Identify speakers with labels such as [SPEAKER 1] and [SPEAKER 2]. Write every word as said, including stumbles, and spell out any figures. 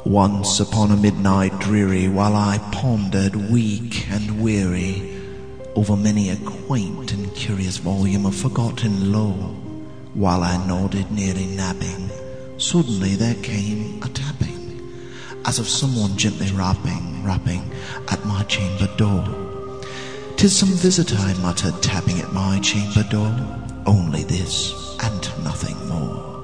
[SPEAKER 1] Once upon a midnight dreary, while I pondered weak and weary over many a quaint and curious volume of forgotten lore, while I nodded nearly napping, suddenly there came a tapping, as of someone gently rapping, rapping at my chamber door. "'Tis some visitor," I muttered, tapping at my chamber door. "Only this, and nothing more."